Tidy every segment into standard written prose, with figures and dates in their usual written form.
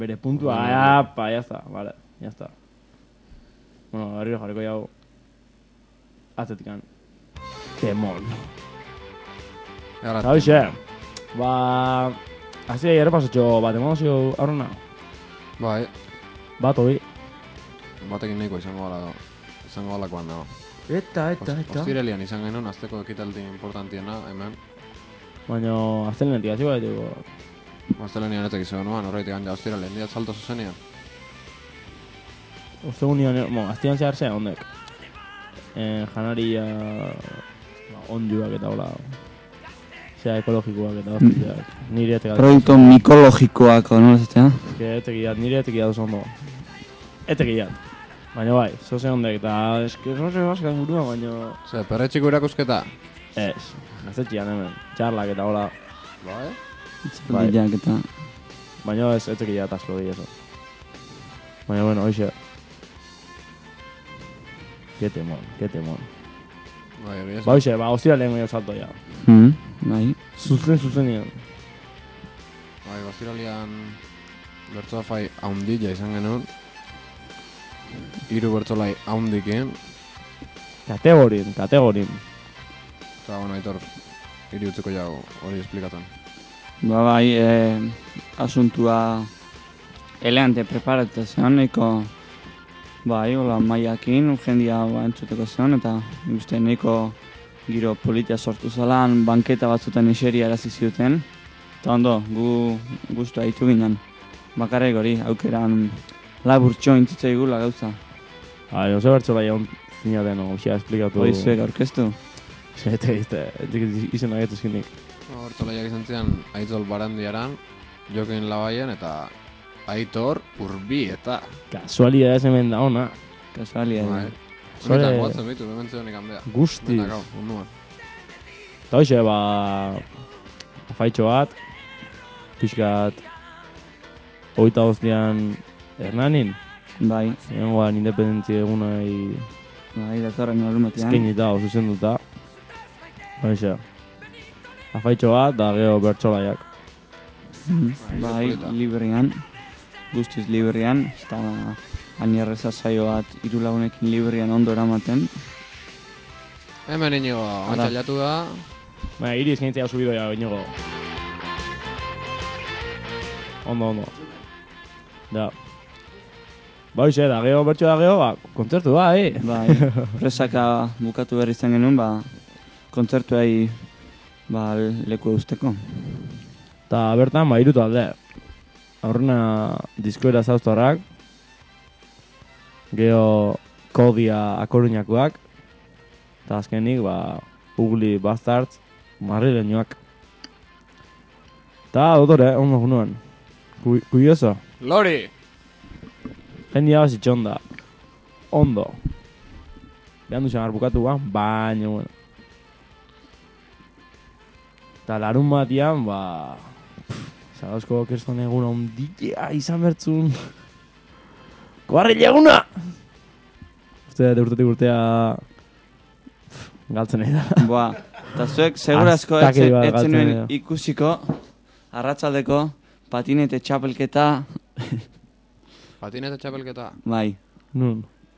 Bere puntua, apa, ya está, vale, ya está. Bueno, arriba jarriko jau. Atzetikan. Temon. Hauxe, ba... Hasi da errepasotxo bat emozio aurrena. Bai. Bat, hobi. Batekin nahiko izango galakoan dago. Eta. Ostirelian izan genuen, azteko ekitaldi importantiena, hemen. Baina, aztelenetik hasi baiteko. Aztelenian etek izan genuen, horreitik ganja ostirelian, diat salto zuzenian. Ostegunian, aztian zehar zea, ondek. Janaria... onjuak eta hola... Zea ekologikoak eta hostiak. Nire etek Proiektu mikologikoak, no? Nire etek oso ondo. Etek baina bai, zoze ondek, eta eske zoze baskak burua, baina... Zer, perretxiko irakusketa? Ez, gaztetxian hemen, txarlak eta hola. Bai? Txarliak eta... Baina ez etek asko gehi eso. Baina bueno, hoxe. Ketemon. Bai, egia ez. Ba hoxe, hostia lehen gehiago salto ya. Bai. Zuzen. Bai, ostiralian bertzolafai haundila izan genuen. 3 bertzolai haundikien. Kategorin. Eta, bueno, Aitor, hiri utzeko jau hori esplikatan. Ba bai, asuntua elegante preparatu zen, nahiko bai, hola maiakin, jendia entzuteko zen, eta uste nahiko giro politia sortu zalan, banketa batzutan iseria erazi zioten. Eta ondo, gu guztua ditu ginen. Bakarrik hori, aukeran laburtxo intzitzaigu gauza. Jose bertzola jaun zinaten, hoxea esplikatu... Hoi zuek aurkeztu? Eta izan agetu zinik. Bertzolaiak izan zian Aitzol Barandiaran, Jokin Labaien eta Aitor Urbi eta... Kasualia ez hemen da ona. Kasualia da. Honetan goatzen bitu, hemen zionik handea. Guztiz. Benakau, unduan. Eta hoxe, afaitxo bat, pixkat, 25 Hernanin. Bai. Egongoan independentzia egunai... Bai, datorren alumetean. Eskenita, zuzenduta. Hoxe. Afaitxo bat, da geho bertsolaiak. Bai, librean. Guztiz librean. Eta anerreza saio bat 3 lagunekin librean ondo eramaten. Hemen inigo, ontsailatu da. Baina, hiri eskentzia subido ya, inigo. Ondo. Da. Ba, hoxe, da geho, bertxo da geho, kontzertu da, Bai, presaka bukatu behar izan genuen, kontzertuai leku eusteko. Eta bertan, hiru talde. Aurrena diskoera zauztarrak, geho Kodia Akoruñakoak, eta azkenik, Ugly Bastards, Madrileñoak. Eta, dotore, ondo junuen. Kurioso. Lori! Jendia bazitxon da. Ondo. Behan duzen bukatu baina, bueno. Eta larun batian, Zarauzko keston egun ondilea izan bertzun. Koarrile eguna! Uste, urtetik urtea... Galtzen nahi da. Eta zuek, segurazko etzenuen ikusiko, arratsaldeko patinete txapelketa... Patinete txapelketa? Bai. Nun?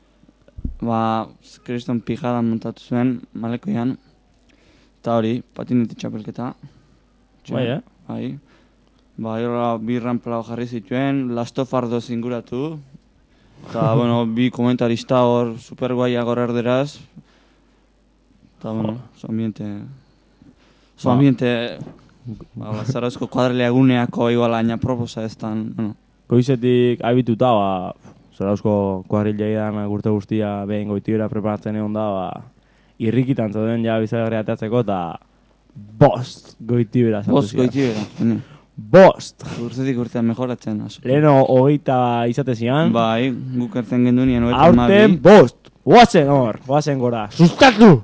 Kriston pijadan montatu zuen, malekoian. Eta hori, patinete txapelketa. Bai, Bai. Horra bi ranpela jarri zituen, lastofardo zinguratu. Eta, bueno, bi komentarista hor, superguaiak hor erderaz. Eta, bueno, su ambiente... Zarauzko kuadrelea eguneako igual aina proposa ez tan, bueno. Goizetik abituta, Zarauzko kuadrilleidan urte guztia behin goitibera preparatzen egon da, irrikitan zauden ja bizagarri ateatzeko, eta 5 goitibera zatu ziren. 5 goitibera. 5! Urtetik urtean mejoratzen. Leheno 20 izate zian. Bai, guk ertzen gendunien 20 aurten 5! Goazen gora. Sustatu!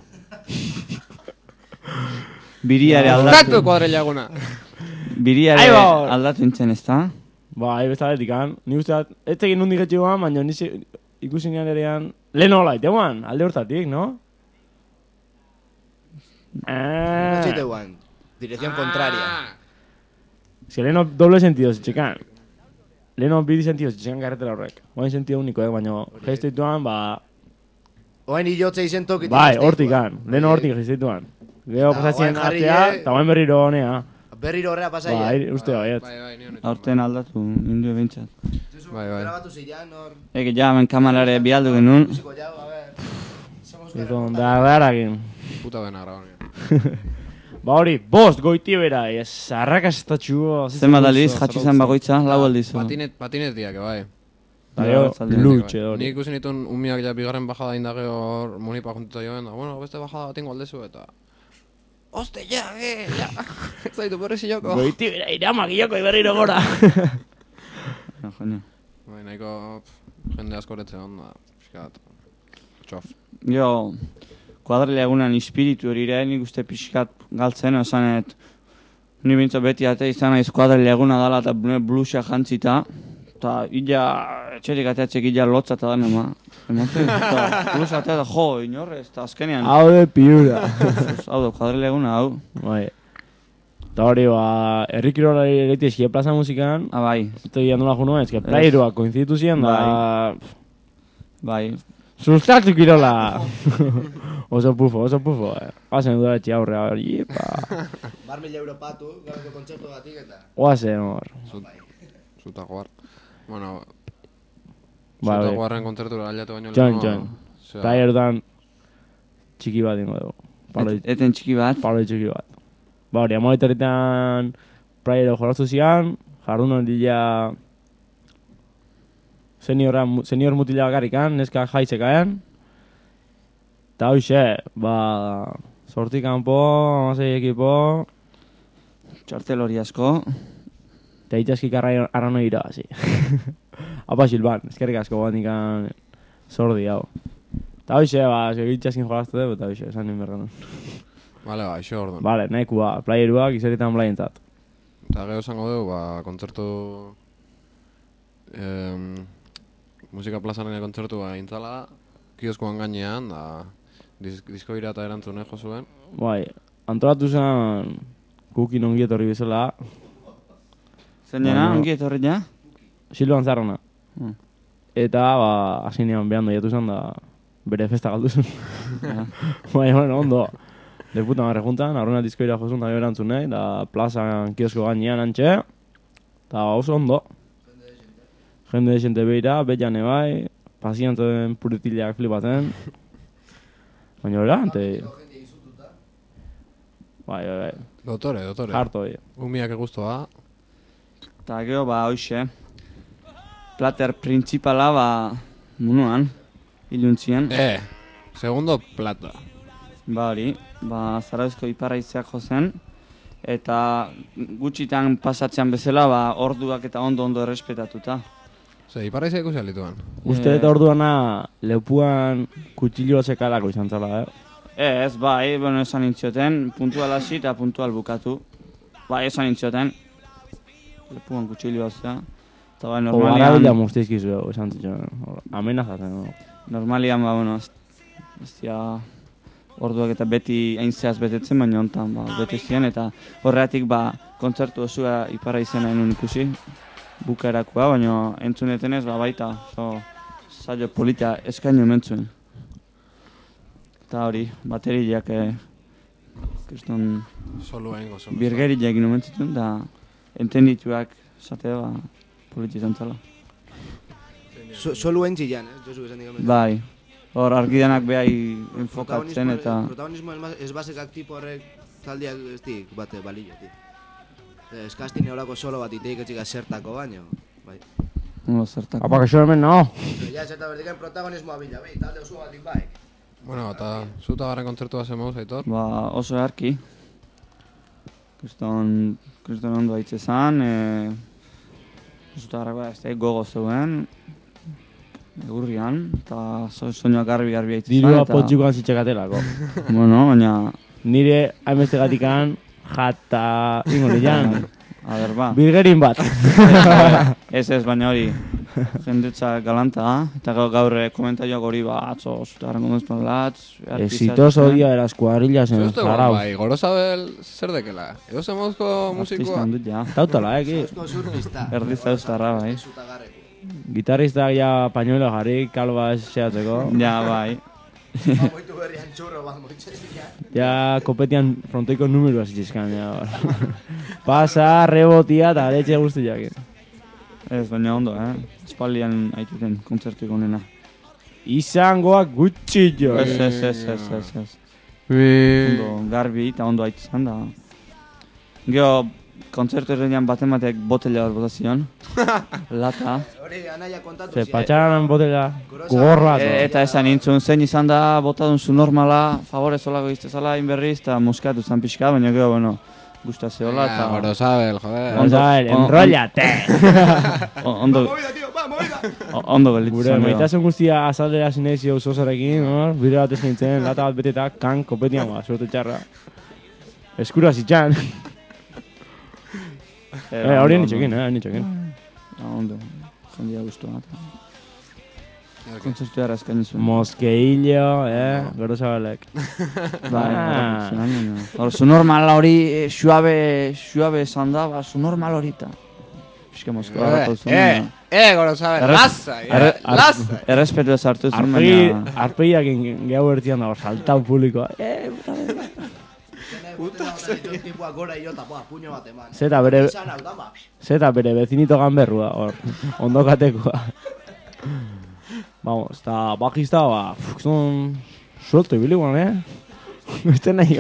Biriare aldatu. Sustatu kuadrilaguna! Biriare aldatu nintzen ez da? Bai, bestaletik, ni usteat, ez egin nondik etxegoan, baina ikusi nian erean... Leheno hola, iteuan, alde hortatik, no? Etxeiteuan, dirección contraria. Ez que leheno doble sentido, txekan. leheno bidi sentido zitzen karretera horrek. Oain sentido uniko, baina geizteituan, Oain hilotze izen tokitik. bai, hortikan, leheno hortik geizteituan. Gero pasatzen artea, eta oain berriro honea. Berriro horrea pasaia. Bai, uste baiet. Bai, ni honetan. Aurten aldatu, indu bintzat. Bai. Grabatu zilean, hor. Eke ja, ben kamerare bialdu genuen. Musiko jau, a ver. Izan, darrakin. Puta bena graban. Ba hori, bost goitibera, arrakastatxu. Zenbat aldiz, jatxizan bagoitza, lau aldiz. Patinetiak, bai. Eta gero, lutxe hori. Nik ikusi nituen umiak ja bigarren bajada indage hor munipa juntuta joan, da, bueno, beste bajada batingo aldezu eta... Oste, ja. Ez zaitu berriz joko. Goitibera, iramak ioko iberriro gora. Bai, nahiko jende askoretze hon, da, pixkat, txof. Jo, kuadrile egunan espiritu hori ere, nik uste pixkat galtzen, esanet, ni bintzo beti ate izan naiz kuadrile eguna dala eta blusa jantzita, eta illa, etxerik ateatzek illa lotza eta dana, ma. Emote, eta blusa atea da, jo, inorrez, eta azkenean. Hau de piura. Hau da, kuadrile eguna, hau. Bai. Eta hori, errikirora ereiti eskie plaza musikan, Bai. eta gian nola junua, eske playeroak koinziditu ziren, da... Bai. Sustatu kirola! Oso pufo, Oazen udaletxe aurre, hori, €1.000 patu, gabeko kontzertu batik eta... Oazen hor. Zuta guar. Bueno, Ba, zuta bai. guarren kontzertura aliatu baino Join. Playerotan txiki bat ingo dugu. Eten txiki bat. Paroi txiki bat. Ba hori, amoetorretan playero jolaztu zian, jardun dila senior mutila bakarrikan, neska jaizekaen. Eta hoxe, sorti kanpo, 16 ekipo, Txartel hori asko. eta itxaskik arranoi irabazi. Apa Silban, eskerrik asko bandikan sordi hau. Eta hoxe, itxaskin jolaztu dugu, eta hoxe, esan ninbergan. Vale, iso orduan. Vale, nahikua, playeruak izeritan blayentzat. Eta gero esango dugu, kontzertu... musika plazaren kontzertu intzala, kioskoan gainean, da... Disko irata erantzune jo zuen. Bai, antolatu zen kukin ongi etorri bezala. Zeinena, ongi etorri ja? Silban Zarrona. Eta, asinean behan daiatu zen, da bere festa galdu zen. Bai, bueno, ondo. De puta marre juntan, aurrena diskoira jozun da erantzun nahi, da plazan kiosko gainean antxe. Eta oso ondo. Jende desente behira, betjane bai, pazientzen puritileak flipatzen. Baina hori ante... Bai. Dotore. Harto, bai. Umiak eguztoa. Eta gero, hoxe. Plater principala, munuan, iluntzien. Segundo plata. Hori, Zarauzko iparraizeak jozen. Eta gutxitan pasatzean bezala, orduak eta ondo errespetatuta. Ze, iparraiza ikusi alituan. Uste eta orduana lepuan kutsilioa sekalako izan zala, Ez, esan nintzioten, puntual hasi eta puntual bukatu. Esan nintzioten, lepuan kutsilioa zea. Eta normalian... Garabila muztizkizu, esan zitzen, amenazatzen. Normalian, ez dira orduak eta beti aintzeaz betetzen, baina honetan bete ziren, eta horregatik kontzertu osua iparra izena enun ikusi, bukaerakoa, baina entzuneten ez baita, saio polita eskaino mentzuen. Eta hori, bateriak kriston birgeriak egin omentzituen, eta entendituak esatea politi izan zala. Solu entzilean, Josu esan digamen. Bai, hor argidanak behai enfokatzen eta... Protagonismo ez basekak tipo horrek taldiak ez dik bate balillo, ti. Eskaztin eurako solo bat iteik etxika zertako baino. No, zertako. Apa, kaixo hemen, no? Ja, zerta berdiken protagonismoa bila, talde oso bat baik. Bueno, eta zuta garen kontzertua zemuz, Aitor? Oso eharki. Kriston ondo haitze zan, zuta garrako gogo zeuen, egurrian, eta soinuak garbi haitze zan. Dirua potxikoan zitxekatelako. Bueno, baina... Nire hainbeste gatikan jata ingo lehian. A ber, Birgerin bat. Ez, baina hori, jendetza galanta, eta gaur komentarioak hori atzo zutaran gonduzpan latz. Exitoso día de las cuadrillas en Zuesto, Zarauz. bai, Gorosabel zer dekela. Ego zemozko musikoa. Dut, ja. Tautala, ki. Eusko surfista. Erdizta eustarra, bai. Zutagarreku. Gitarristak ja pañuelo jarri, kalba eseatzeko. Ja, bai. Moitu berrian txurro bat moitxezia. Ja kopetian frontoiko numeroa zitxizkan, ja. Pasa, rebotia eta garetxe guztiak. Ez, baina ondo, Espaldian aituten kontzertuik onena. Izangoak gutxi jo. Ez. Ondo garbi eta ondo aitu zan da. Gero, kontzertu errenean batek botella bat botazion. Lata. Hori, anaia kontatu Ze patxaran botela gogorra. Eta esan nintzun, zein izan da, botadun zu normala, favorez olako iztezala inberriz, eta muskatu zan pixka, baina gero, bueno, gustaziola, eta... Gorosabel, joder. Gonzabel, enrollate! Ondo... Movida, tío, va, movida! Ondo gelditu Gure zan, maitasun guztia azaldera zinezio zozarekin, bide bat eskaintzen, lata bat beteta, kan, kopetian ba, suerte txarra. Eskura zitxan. Hori nitxekin, nitxekin. Ondo, jendia guztua. Kontzertu erra eskaini zuen. Mosqueillo, Gorosabelek. Hor, zu normala hori, suabe esan da, su normal horita. Piska Moskoa harratu zuen. Gorosabel, lasai, lasai. Errespetu ez hartu zuen, baina... Arpeiak gehu ertian dago, saltau publikoa. Puta tipua gora iota, puño bat eman. Zeta bere bezinito ganberrua, hor, ondokatekoa. Vamos, eta bajista, son suelto ibili guan, Este nahi,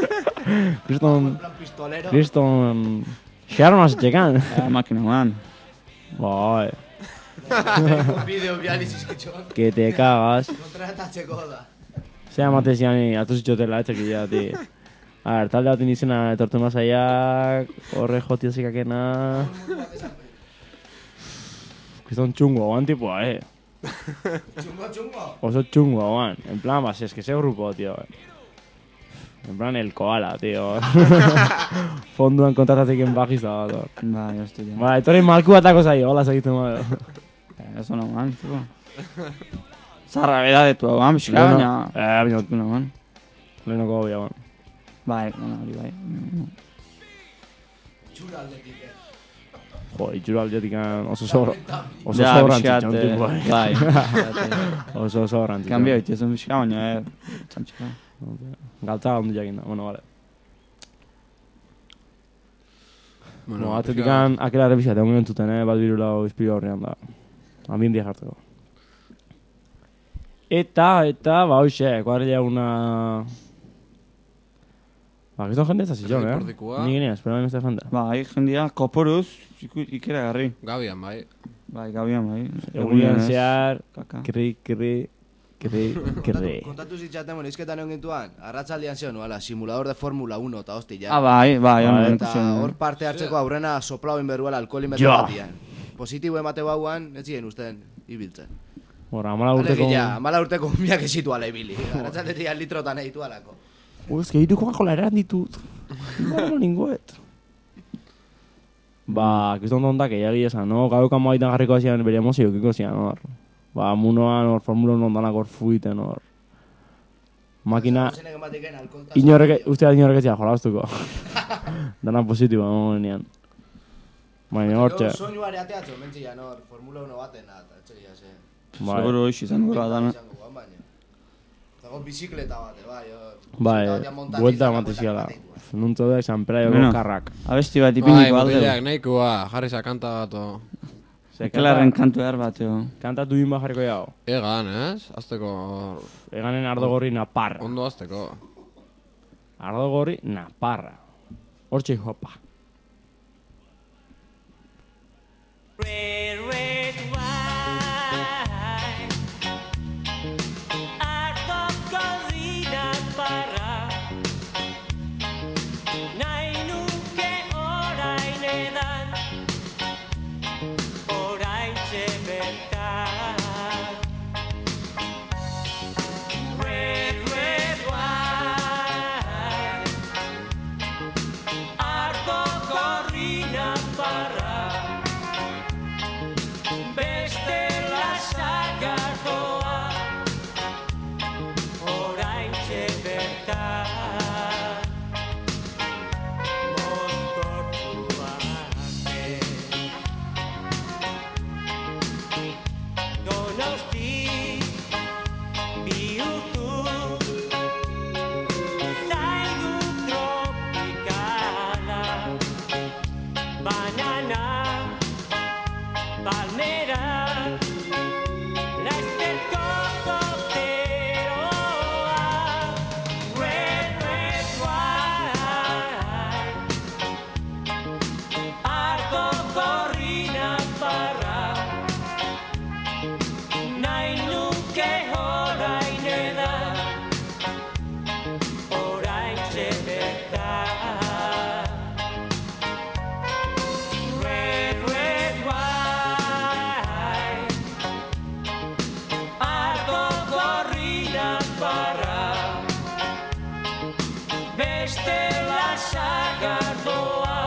Kriston, xarmas txekan. Makina man. Bai, Bideo bialisis kitxon. que te cagas. Kontratatzeko da. Zea mateziani, atu zitxotela, etxekila, ti. A ver, talde batin izena etortu mazaiak, horre jotiozikakena... Kriston txungo, guan tipua, Chungo. Oso chungo, guan. En plan, es que ese grupo, tío. En plan, el koala, tío. Fonduan kontratatik en bajista bat. Bai, hosti, ja. Ba, etorri malku batako zaio, hola segiten malo. Eso no man, tipo. Zarra bedadetu hau, pixka, baina... Baina, man. lehenoko gobia, guan. Bai, hori bai. Txura aldetik, Jo, itxura aldetikan oso Ja, sobrantzitxon, pixkat, tipo. bai. Oso sobrantzitxon. Kambio itxezun pixka, baina, txantxika. Galtza ondo jakin da, bueno, vale. Bueno, atetikan akela repizate, ongen entzuten, bat birula izpilu horrean da. Ambien dia jartzeko. Eta, ba, hoxe, kuadrilla una... Ba, gizton jende ez azizon, Reportikoa. Ni genia, espera beste jende. Bai, jendia, koporuz, ikera garri. Gabian, bai. Bai, gabian, bai. Egunean zehar, Kaka. kri. Kontatu zitzaten, bueno, izketan egon gintuan, arratzaldian zeo, nuala, simulador de Fórmula 1 eta hosti, ja. Bai, honen Eta hor parte hartzeko aurrena soplao inberruela alkoholimetro batian. Positibo emate bauan, ez ziren usten, ibiltzen. Hora, 14 urteko miak esitu ala ibili. Arratzaldetik litrotan egitu alako. Ez que ditu Coca-Cola eran ditut. Bueno, ninguet. Ba, kiston tontak egia esan, no? Gaukan maitan jarriko hasian bere emozio kiko zian, hor. Ba, munoan, hor, Formula 1 ondanak hor fuiten, hor. Makina... Inorrek etxea jolaztuko. Dana positibo, momenean. Baina hortxe. Soinuare ateatzo, mentzian hor, Formula 1 baten, eta etxegia zen. Seguro ixi izango gara dana. Dago bizikleta bate, bai, hor. Bai, buelta ematiziala. Nuntzo da, San Pelaio karrak. Abesti bat ipiniko alde. Bai, nahikoa, jarri za kanta bat. Ekelarren kantu behar bat, jo. Kantatu inba jarriko jau. Egan, ez? Azteko... Eganen ardo gorri naparra. Ondo azteko. Ardo gorri naparra. Hortxe jopa. Red, red wine, ardo gorrina parra, nahi nuke orain edan, oraintxe bertan. Red, red wine, ardo gorrina parra, beste Beran, lasterko koteroa. Red, red wine, ardo gorrina parra. Nahi nuke orain edan, oraintxe bertan. Red, red wine, ardo gorrina parra. Bestela sagardoa,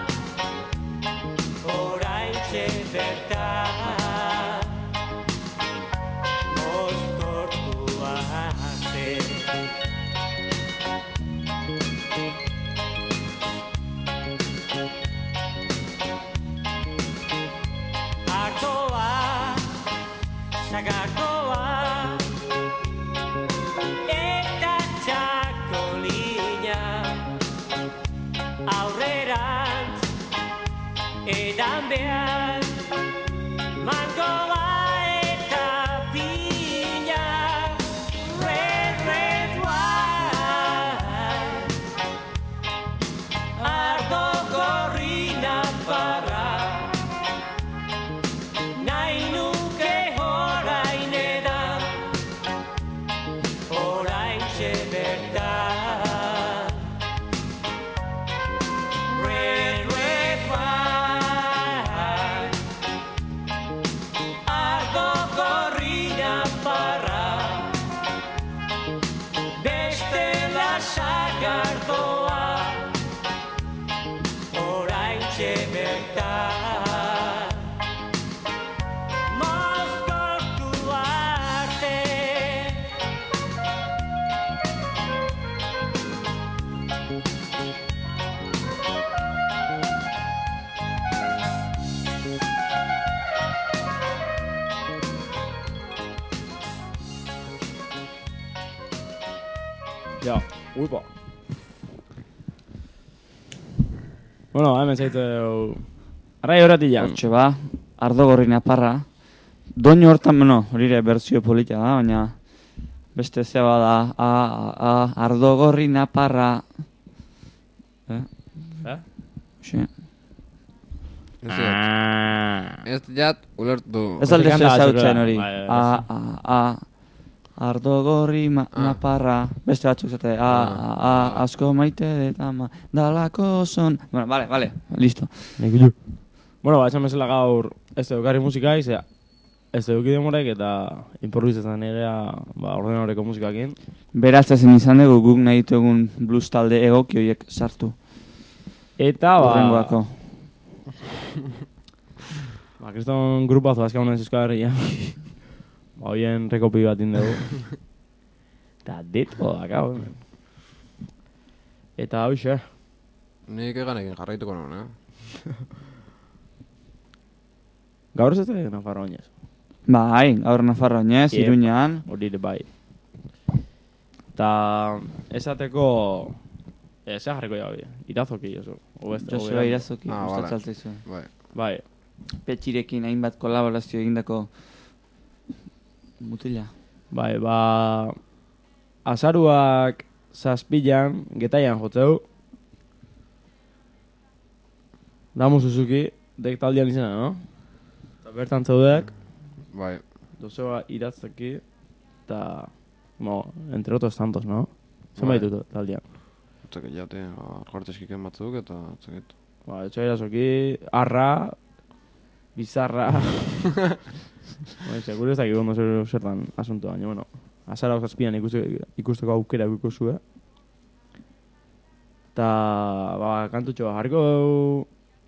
oraintxe bertan. Mozkortua zen. Ardoa, sagardoa, eta txakolina. Aurrerantz, edan behar, mangoa eta pina. Red, red wine, ardo gorrina parra. Nahi nuke orain edan, oraintxe bertan. Red, red wine, ardo gorrina parra. Bestela sagardoa, oraintxe bertan. Mozkortu arte. Ja, uipa. Bueno, hemen zaitu... Arrai horatian. Hortxe ba, ardo gorrina parra. Doinu hortan, bueno, hori ere bertsio polita da, baina beste zeba da, ardo gorrina parra. Xe. Ez jat ulertu. Ez alde kanta zautzen hori. bai, Ardo gorri naparra. Beste batzuk zate. Asko maite dut ama. Dalako son. Bueno, vale, listo. Bueno, esan bezala gaur ez edukarri musika izea. Ez eduki demorek eta improvisatzen egia ordenaureko musikakin. Beratzazen izan dugu guk nahi ditugun blues talde egoki horiek sartu. Eta Horrengoako. Kriston grupazo azka honen Euskal Herria. Hoien rekopi bat indegu. Eta dito daka, Eta hoxe. Nik eganekin jarraituko non, Gaur ez ez Nafarro oinez. Bai, gaur Nafarro oinez, Iruñan. Hori ere bai. Eta esateko... Ze jarriko jabi, irazoki, oso. Joseba Irazoki, vale. gustatzen zaizu. Bai. Bai. Petxirekin hainbat kolaborazio egindako mutila. Bai, azaruak zazpilan, getaian jotzeu. Damu Suzuki, dek taldian izena, no? Eta bertan zaudek, Bai. Joseba Irazoki, eta... entre otros tantos, no? Zenbait dut taldian. Etzakit jate, argarteskiken batzuk eta etzakit. Joseba Irazoki, Arra, Bizarra... Seguro ez dakik ondo zertan asunto, baina, bueno, azara zazpian ikusteko aukera ikustu, Eta, kantutxo bat jarriko dugu...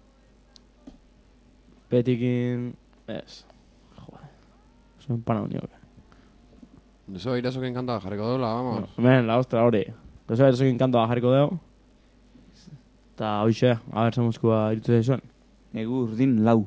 Petikin... Ez... Joder... Zuen pana unioke. Joseba Irazokin kanta jarriko duela, vamos. Hemen, la ostra hori. Joseba Irazokin kantoa jarriko dugu. Eta hoxe, haber zamuzkoa irutu zaizuen. Egu urdin lau.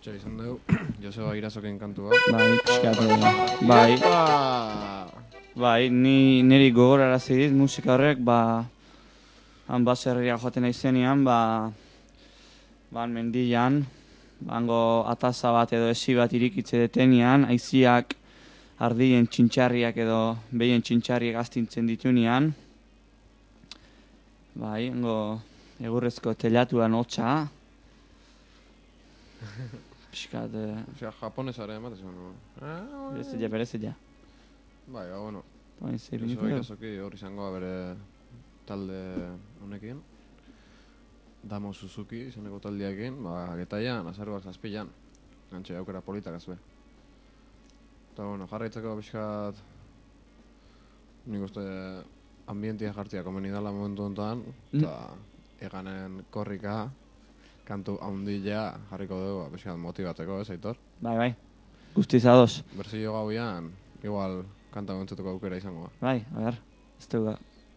Hortxe izan dugu, Joseba Irazoken kantua. Bai, pixkat, bai. Bai, niri gogorarazi dit musika horrek, han baserria joaten naizenean, han mendian, hango ataza bat edo esi bat irikitze detenean, haiziak ardien txintxarriak edo behien txintxarriak astintzen ditunean, bai, hango egurrezko telatuan hotxa, pixkat, Osea, japonesare ematen zuen. berezia. Bai, bueno. Joseba Joseba Irazoki hor izangoa bere talde honekin. Damo Suzuki izaneko taldeakin, getaian, azaruak zazpilan. Gantxe, aukera politak azbe. Eta, bueno, jarraitzeko pixkat... Nik uste ambientia jartzea komeni dala momentu honetan, eta eganen korrika, kantu haundila jarriko dugu, pixkat motibatzeko, ez, Aitor? Bai, guztiz ados. Berzio gauian, igual, kanta gontzetuko aukera izangoa. Bai, a ber, ez dugu.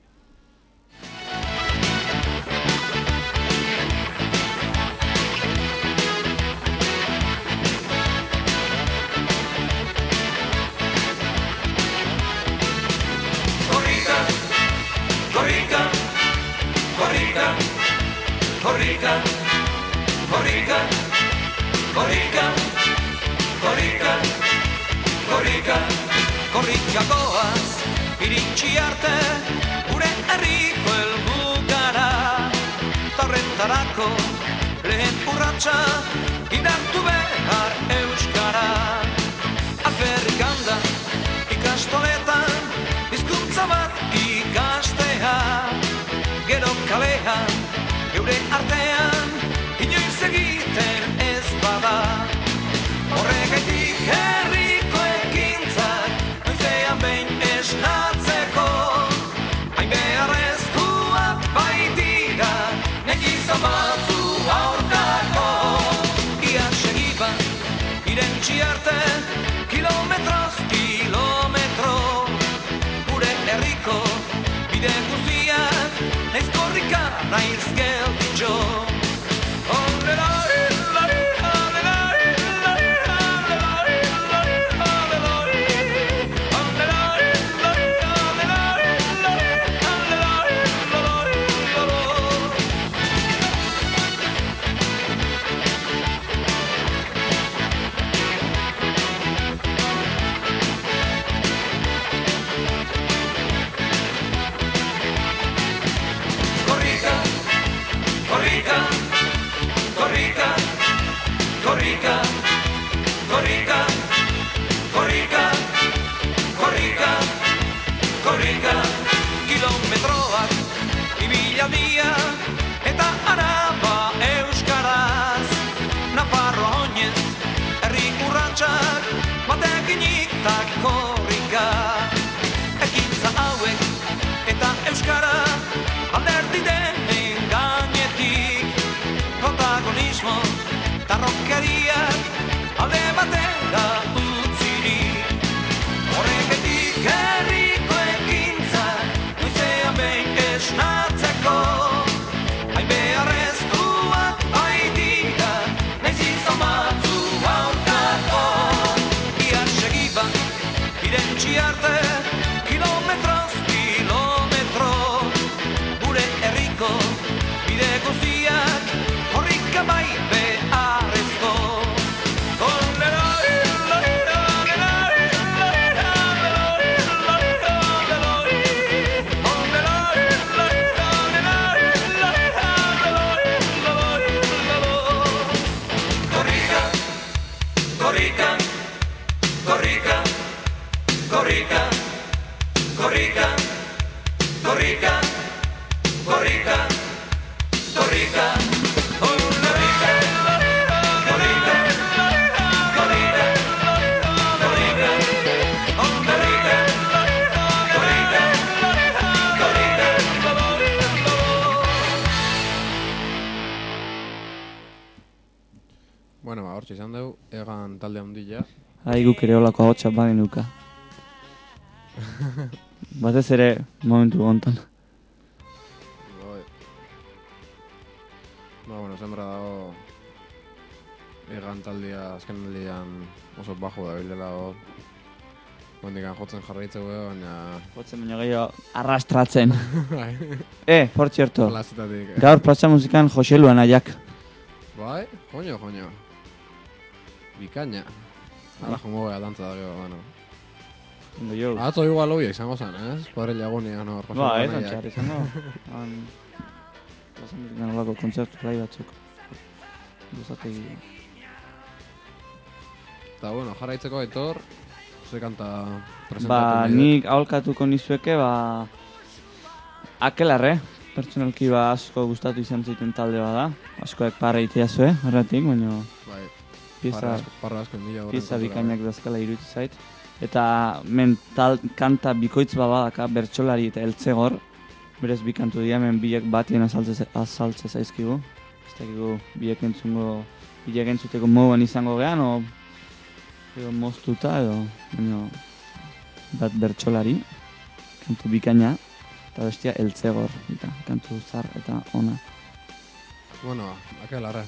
Korrika goaz, iritsi arte, gure herriko helmugara. Horretarako, lehen urratsa, indartu behar euskara. Alferrik da, ikastoletan, hizkuntza bat ikastea. Gero kalean, geure artean, inoiz egiten ez bada. Horregatik herriko ekintzak, noizean behin esnatzeko. Hain beharrezkoak baitira, negizan batzu aurkako. Ia segiba, irentsi arte, kilometroz kilometro. Gure herriko bide guztiak, naiz korrika, naiz gelditxo. Kilometroak ibila dia eta araba euskaraz. Nafarroa oinez herri urratsak batekinik tak korrika. Ekintza hauek eta euskara alderdi denen gainetik. Protagonismo eta rockeriak alde batera utzirik. Horregatik herriko ekintzak noizean behin esnatzeko. Hain beharrezkoak baitira, naiz izan batzu aurkako. Ia segiba, irentsi arte, kilometroz kilometro. Gure herriko bide guztiak, korrika bai beharrezko. Bueno, hortxe izan dugu, egan talde handila. Guk ere olako ahotsa bagenuka. Batez ere momentu gontan. Bueno, zenbra dago egan taldia azken aldian oso bajo da bilela hor. Hondikan jotzen jarraitzeko, baina... Jotzen baino gehiago arrastratzen. Por cierto, Plazetatik. gaur plaza musikan Joselu Anaiak. Bai, joño. Bikaina. Ara jongo gara dantza da gero, bueno. Ondo jo. Atzo igual hobia izango zen, ez? Kuadrilla gunean hor. Ba, ez antxar izango. Plaza musikan olako kontzertu rai batzuk. Gozategi. Eta bueno, jarraitzeko Aitor, ze kanta presentatu Ba, nahi dut. nik aholkatuko nizueke, ba... Akelarre, pertsonalki ba asko gustatu izan ziten talde bada. Askoek parra itea zue, horretik, baina Bai, pieza parra asko mila horren pieza kontura, bikainak dazkala iruditzen zait. Eta kanta bikoitz badaka bertsolari eta eltzegor. Berez bi kantu dira, hemen biek batien azaltze zaizkigu. Ez dakigu biek entzuteko moduan izango gehan, edo moztuta edo, baina bat bertsolari, kantu bikaina, eta bestia eltzegor, eta kantu zar eta ona. Bueno, Akelarre.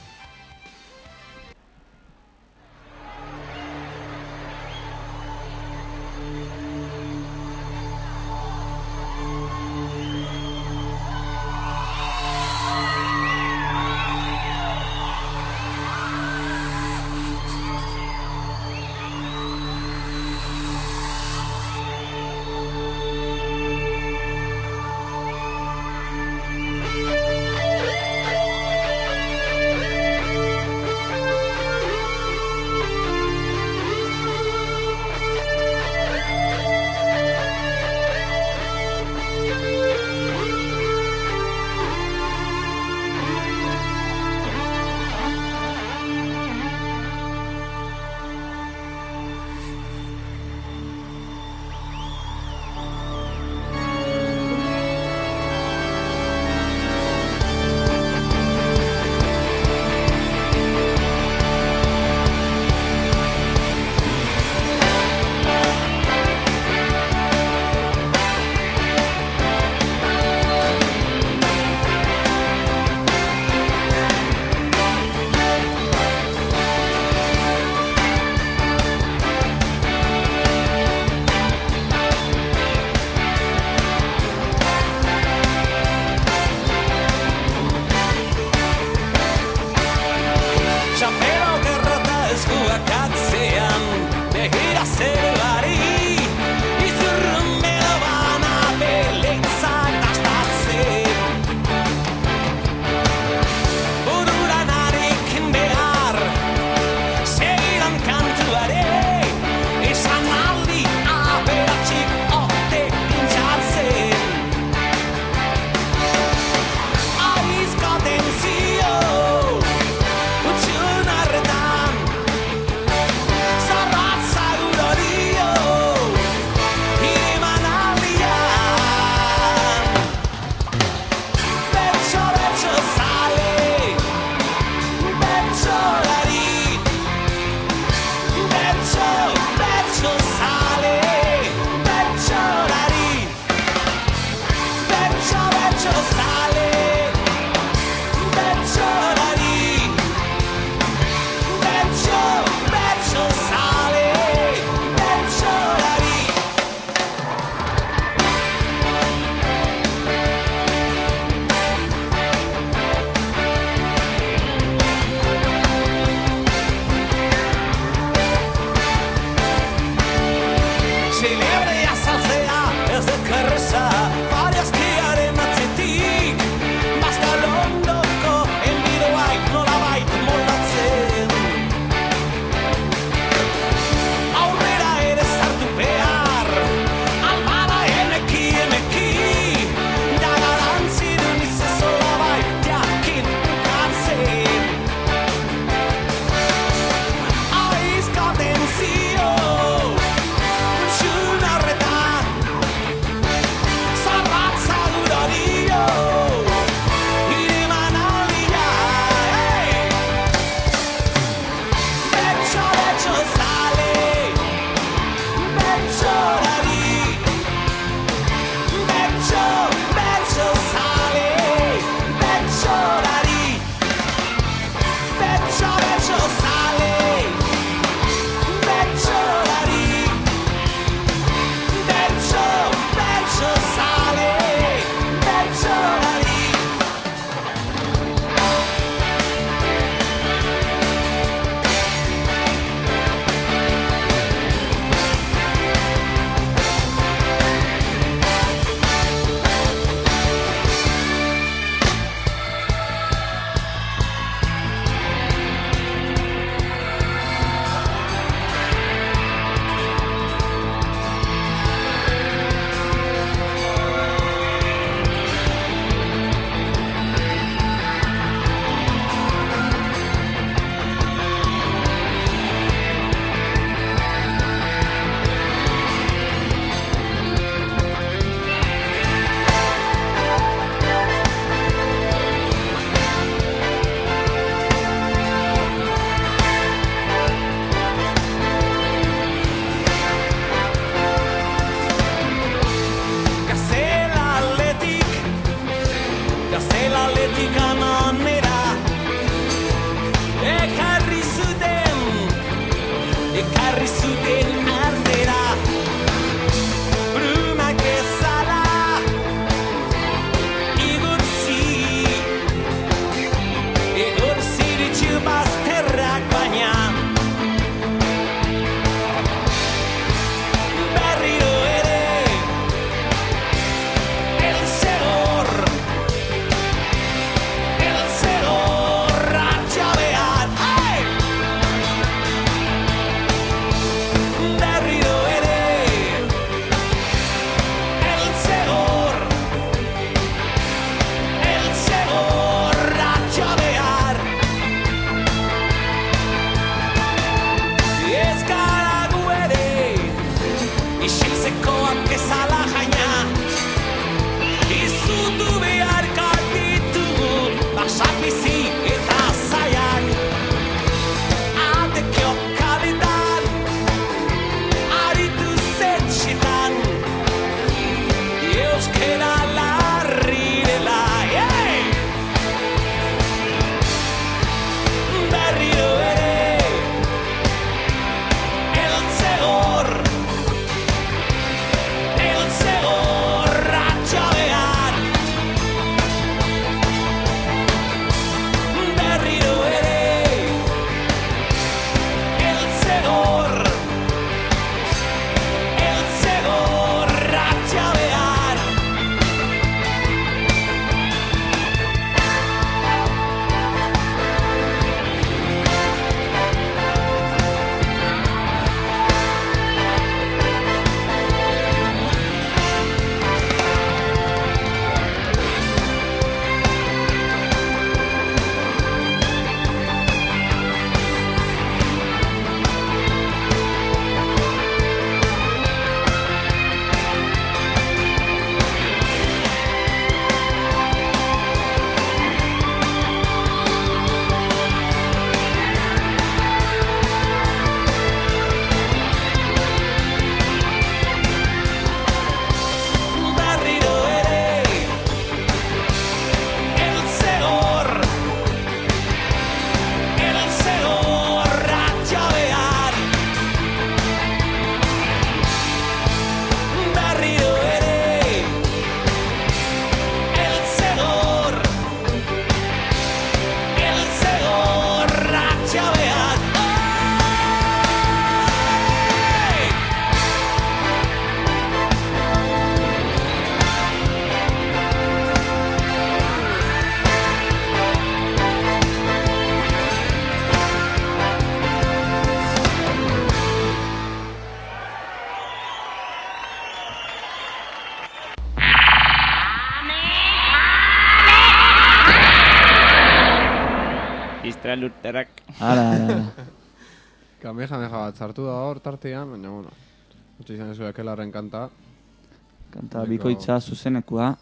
Istralurterak. Ara. Kamehameha bat sartu da hor tartean, baina, bueno, utzi izan ezu ekelarren kanta. Kanta bikoitza zuzenekua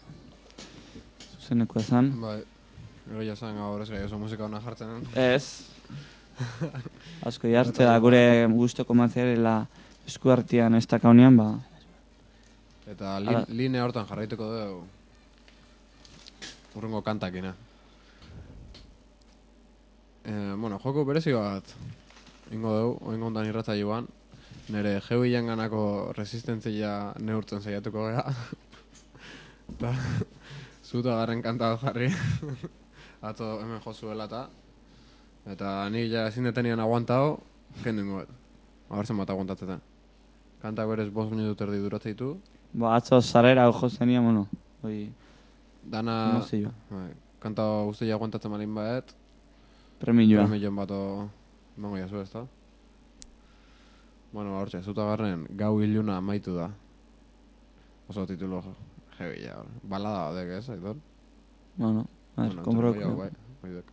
zan. Bai, egoia zan gaur ez gai oso musika hona jartzen. Ez. Asko jartze da gure gustoko materiala eskuartean ez dakaunean, ba. Eta linea hortan jarraituko dugu urrengo kantakina. Bueno, joko berezi bat ingo dugu, oingo ondan irratza joan. Nere jeuian ganako resistentzia neurtzen saiatuko gara. Eta zuta garren kanta jarri. Atzo hemen jozuela eta nik ja ezin detenian aguantao, kendu ingo. Agartzen bat aguantatzeta. Kanta berez 5 minutu erdi duratzeitu. Ba, atzo sarrera ojo zenia, bueno, Dana, no sei, kanta guztia aguantatzen malin baet, premioa. Premion bato mongo jazu ez da. Bueno, hortxe, zutagarren gau iluna amaitu da. Oso titulo jebila, balada badek ez, Aitor? Bueno, a ver, komproko. Bai, oidek.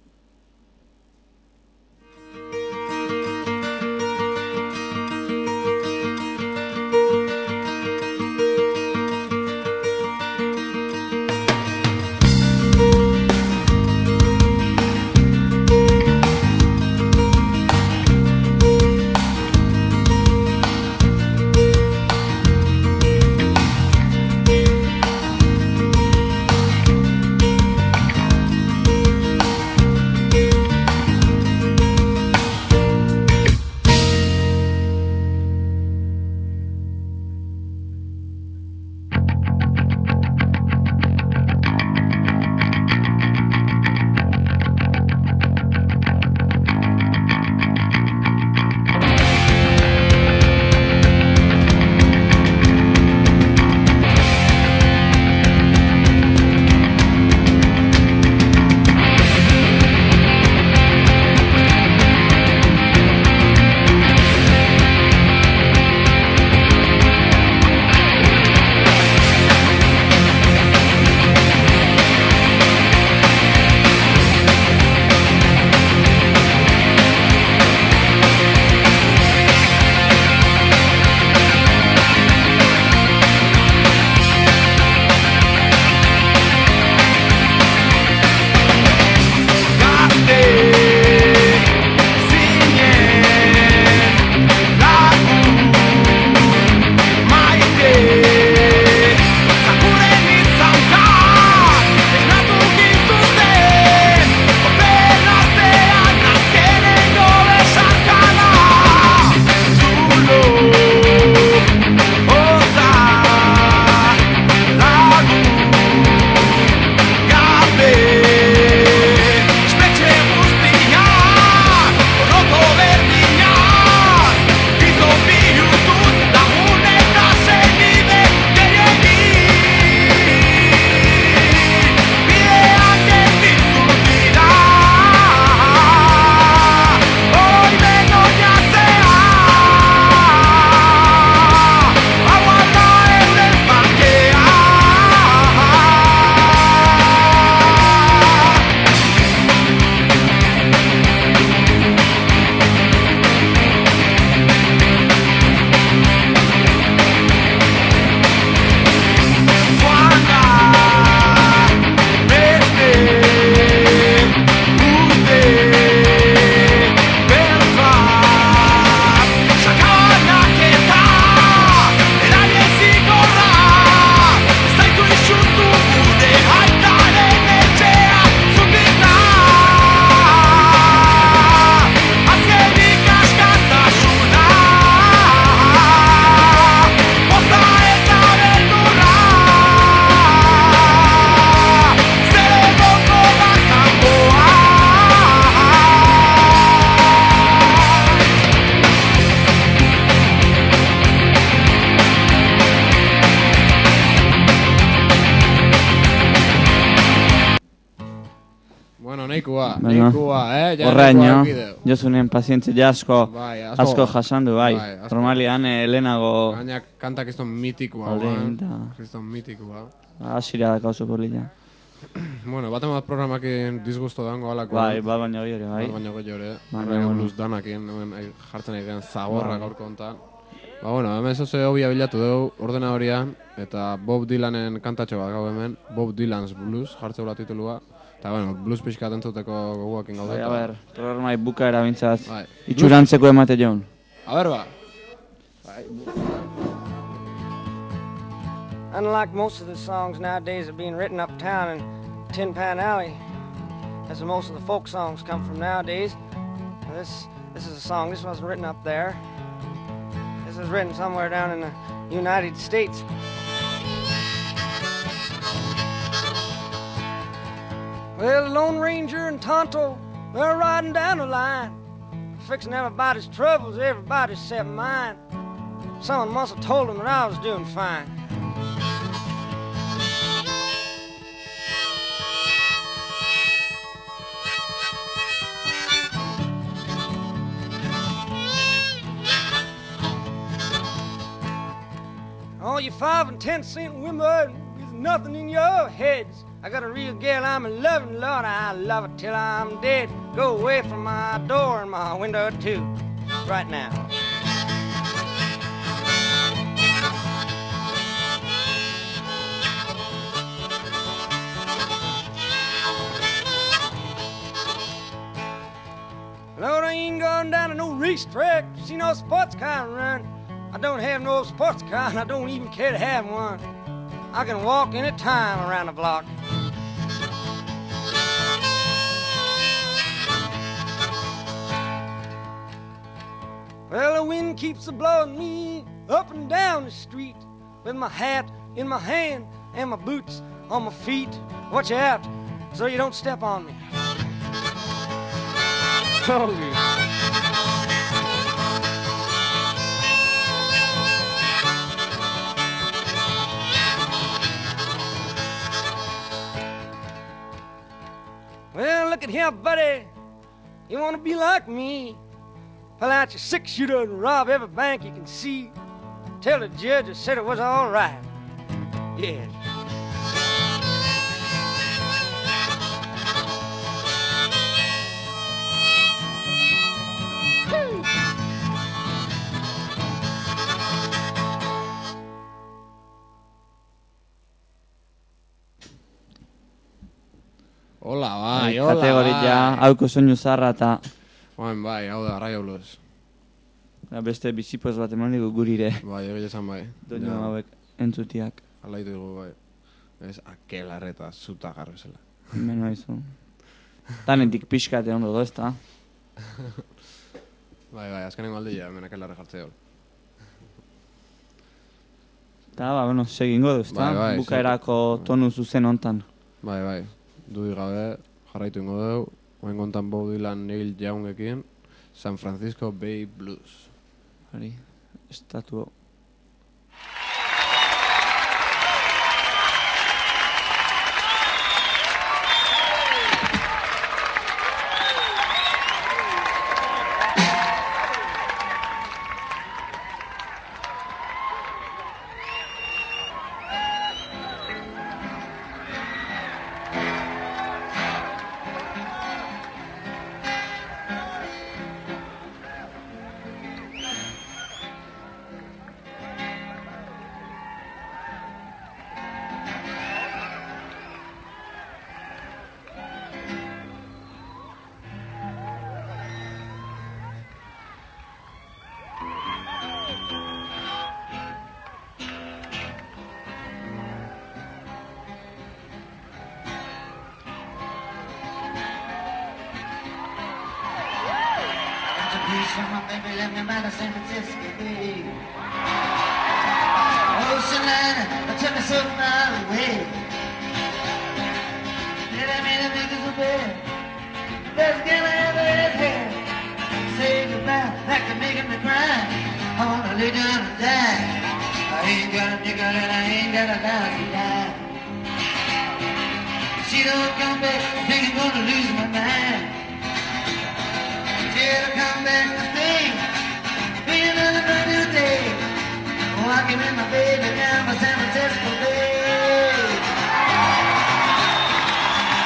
nahikoa, Horraino, josunen pazientzia asko jasandu, bai. asko. Normalian, lehenago... Gaina kantak ez don mitikoa, Aldein, kriston mitikoa. Asira daka oso polilla. Bueno, baten bat programakin disgusto dango alako. Bai, bat baino gehiago, bai. Baina gehiore. Baina, Arraio bueno. blues danakin, hemen jartzen egin zagorrak aurko hontan. Ba, bueno, hemen zoze hobia bilatu dugu ordenadorian, eta Bob Dylanen kantatxo bat gau hemen, Bob Dylan's Blues, jartze gula titulua. Eta, bueno, blues pixkat entzuteko goguakin gaude. Bai, a ber, programai buka erabiltzaz. Bai. Itxurantzeko emate joan. A ber, ba. Unlike most of the songs nowadays that are being written uptown in Tin Pan Alley, as most of the folk songs come from nowadays, this is a song, this wasn't written up there. This was written somewhere down in the United States. Well, the Lone Ranger and Tonto, they're riding down the line, fixing everybody's troubles, everybody except mine. Someone must have told them that I was doing fine. All you 5 and 10 cent women, there's nothing in your heads. I got a real gal I'm in loving, Lord, I love her till I'm dead. Go away from my door and my window too, right now. Lord, I ain't going down to no racetrack, see no sports car run. I don't have no sports car, and I don't even care to have one. I can walk any time around the block. Well, the wind keeps a-blowing me up and down the street with my hat in my hand and my boots on my feet. Watch out so you don't step on me. Oh, well, look at here, buddy. You want to be like me? Pull out your 6-shooter and rob every bank you can see. Tell the judge I said it was all right. Yeah. Hola, bai, hola, Kategoria, bai. hauko soinu zarra eta Oen, bai, hau da, Arraio Blues. beste bizipoz bat eman digu gurire. Bai, egia esan bai. Doinu hauek entzutiak. Alaitu dugu, bai. Ez, akelarreta zuta garrezela. Hemen haizu. Tanetik pixkat egon dugu, ezta? Bai, azkenengo aldia, hemen akelarre jartzea. Eta, bueno, segingo du, ezta? Bai, Bukaerako tonu zuzen hontan. Bai. Dudik gabe, jarraitu ingo dugu. Oen kontan Bob Dylan Neil Youngekin, San Francisco Bay Blues. Hori, estatu... Someone maybe let me out of San Francisco Bay. Ocean liner, took me so far away. Did I mean to make this a bed? Best girl I ever had. Say goodbye, like to making me cry. I wanna lay down and die. I ain't got a nickel and I ain't got a dime to die. She don't come back, I think I'm gonna lose my mind. Till I come back to stay, be another brand new day. Walking with my baby down by San Francisco Bay.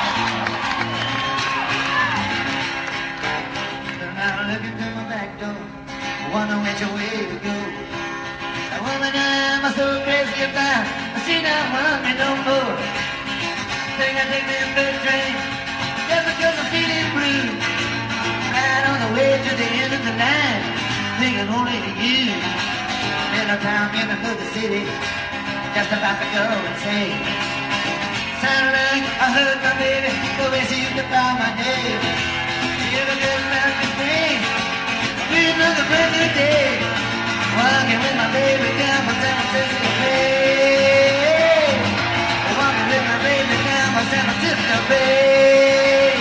she don't want me no more. Think I take this big train just because I'm feeling blue. Right on the way to the end of the line, thinking only of you. Little town in another city, just about to go insane. Sounded like I heard my baby, the way she used to call my name. The other girl left me free, breathe another brand new day. Walking with my baby down my San Francisco Bay. Walking with my baby down my San Francisco Bay.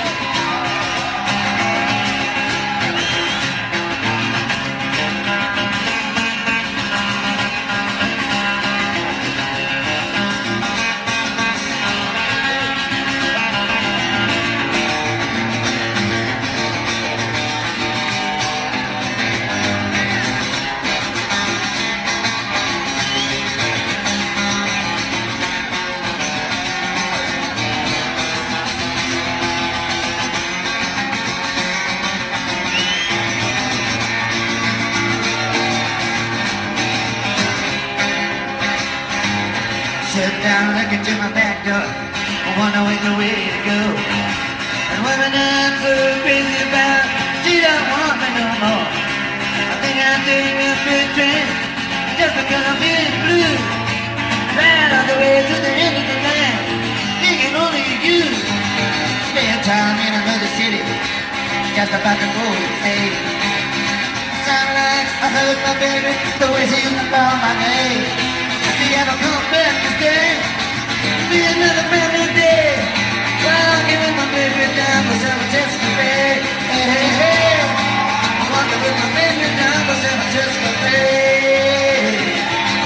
Sit down, look into my back door. I wonder which way to go. And women I'm so crazy about, she don't want me no more. I think I'll take a big train just because I'm feeling blue. Right on the way to the end of the line, thinking only of you. Spend time in another city, just about to go insane. Sound like I heard my baby, the way she used to call my name. She ever come back to stay, be another brand new day. Walking with my baby down the San Francisco Bay. Hey, hey, hey. Walking with my baby down the San Francisco Bay.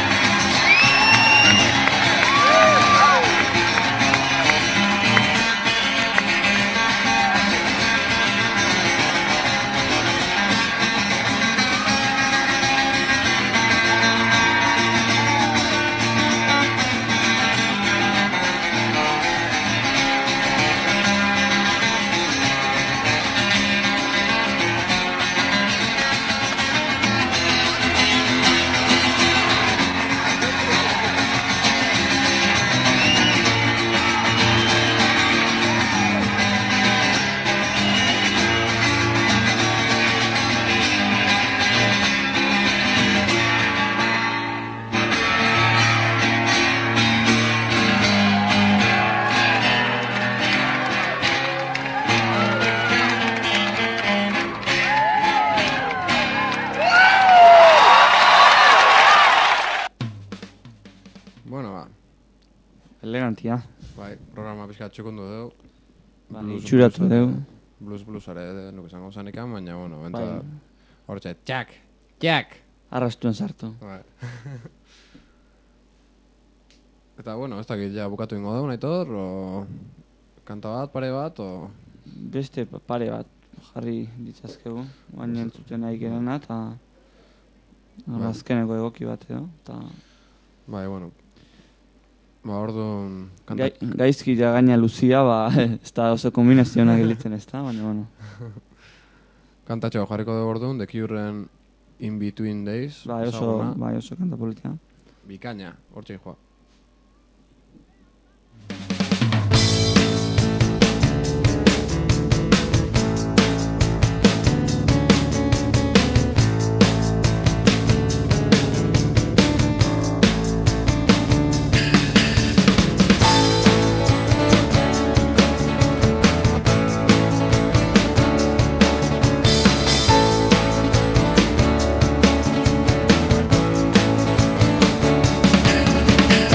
Bueno, ba, Elegantia. bai, programa pixka txukundu dugu. Bai, itxuratu dugu. Blues-bluesare nuk esango zanikan, baina, bueno, benta, Bai. hortxe, txak! Arrastuen sartu. Bai. Eta, bueno, ez dakit ja bukatu ingo dugu, nahi tor, o kanta bat, pare bat, o... Beste pare bat jarri ditzazkegu, baina entzuten nahi gerena, eta azkeneko egoki bat edo, eta... Bai, bueno, ba, orduan... Gaizki ja gaina luzia, ba, ez da oso kombinazionak gelitzen ez da, baina, bueno. Kantatxo jarriko dugu orduan, The Cure'en In Between Days. Bai, oso kanta politia. Bikaina, hortxe joa. Thank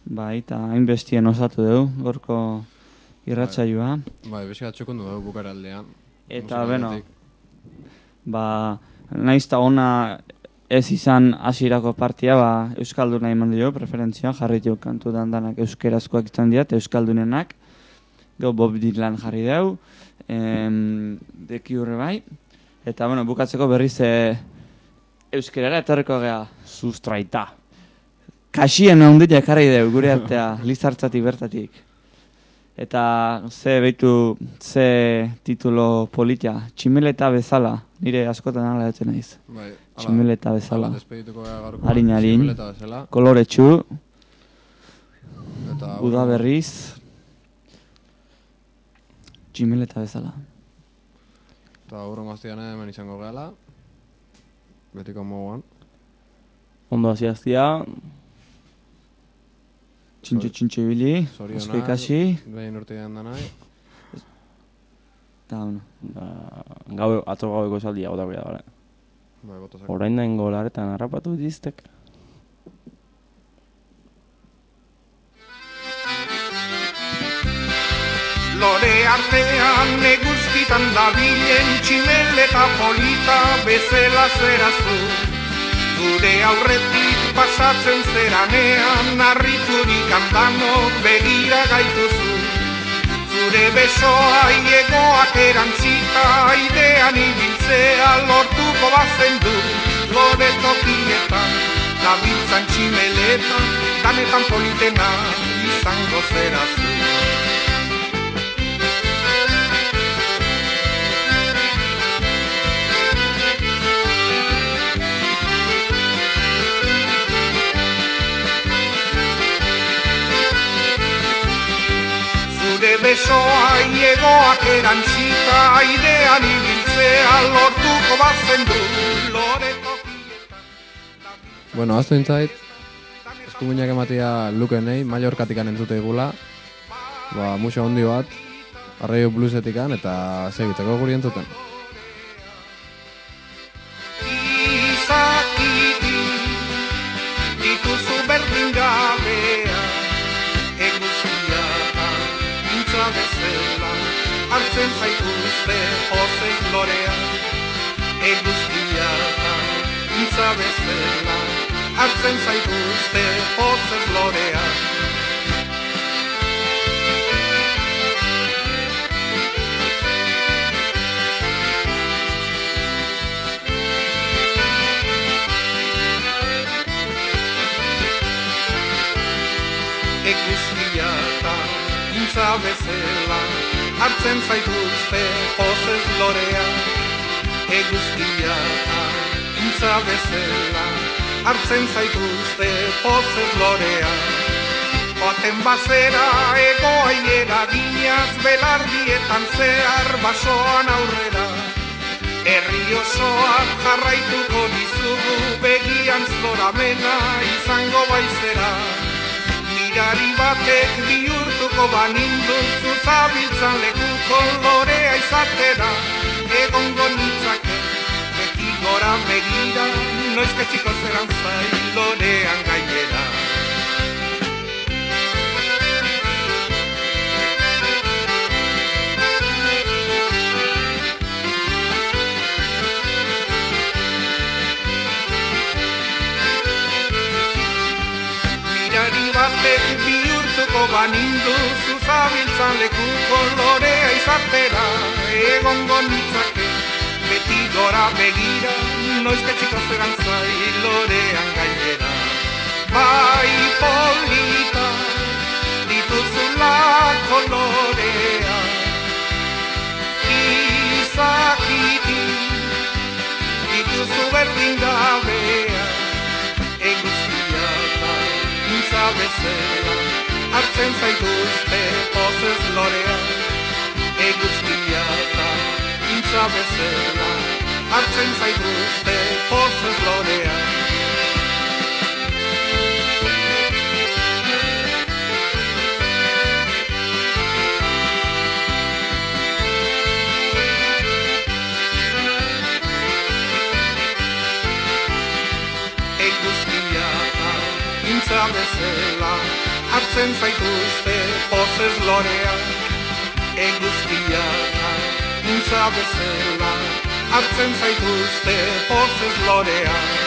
Bai, eta hainbestien osatu dugu, gorko irratsaioa. Bai, beste atxokondu dugu bukaraldean. Eta, beno, naiz ta ona ez izan hasierako partia, Euskalduna eman dio, preferentzia, jarritu kantu danak euskerazkoak izan dira, Euskaldunenak. Gau Bob Dylan jarri dugu, The Cure bai. Eta, bueno, bukatzeko berriz euskerara etorriko gea. Sustraita. Kasien handik ekarri dugu, gure artea, Lizartzatik bertatik. Eta, ze titulo politia, Tximeleta bezala, nire askotan ala etzen naiz. Bai, Tximeleta bezala. Ala despedituko gara gaurko. Harin, Tximeleta bezala. koloretsu, Eta uda berriz, Tximeleta bezala. Eta urron gaztian hemen izango gehala. Betiko moguan. Ondo hasiaztia. Txintxo ibili, asko ikasi. Behin urtean danai. Eta, bueno. Atzo gaueko esaldia, bota bera, bale. Bai, botazak. Orain dain golaretan harrapatu diztek. Lore artean eguzkitan dabilen tximeleta polita bezala zerazu. Gure aurretik pasatzen zeranean harriturik handanok begira gaituzu. Zure besoa iegoak erantzita aidean ibiltzea lortuko bazen du. Lore tokietan, dabiltzan tximeletan, danetan politena izango zerazu. Besoa iegoak erantzita aidean ibiltzea lortuko bazen du lore tokietan. Bueno, aztu intzait, eskuminak ematia Lukenei, Mallorcatikan entzute egula. Musa hondi bat, Arraio Bluesetikan eta segitzeko guri entzuten. Izakiti, dituzu berdin gabea, bezala, hartzen zaituzte pozez lorea. Eguzkiatan, intza bezala, hartzen zaituzte pozez lorea. Eguzkiatan, intza bezala, hartzen zaituzte pozez lorea. Eguzkiatan, intza bezala, hartzen zaituzte pozez lorea. Joaten bazera egoaiera ginaz belardietan zehar basoan aurrera. Herri osoak jarraituko dizugu begian zoramena izango baizera. Mirari batek bihurtuko baninduzu zabiltzan lekuko lorea izatera. Egongo nitzake beti gora begira, noizketxiko zeran zai lorean gainera. Mirari batek bihurtuko baninduzu zabiltzan lekuko lorea izatera. Egongo nitzake beti gora begira, noizketxiko zeran zai lorean gainera. Bai polita, dituzulako lorea, izakiti, dituzu berdin gabea. Eguzkiatan, intza bezala, hartzen zaituzte pozez lorea. Eguzkiatan, intza bezala, hartzen zaituzte pozez lorea. Eguzkiatan, intza bezala, hartzen zaituzte pozez lorea. Eguzkia mintza bezala hartzen zaituzte pozez lorea.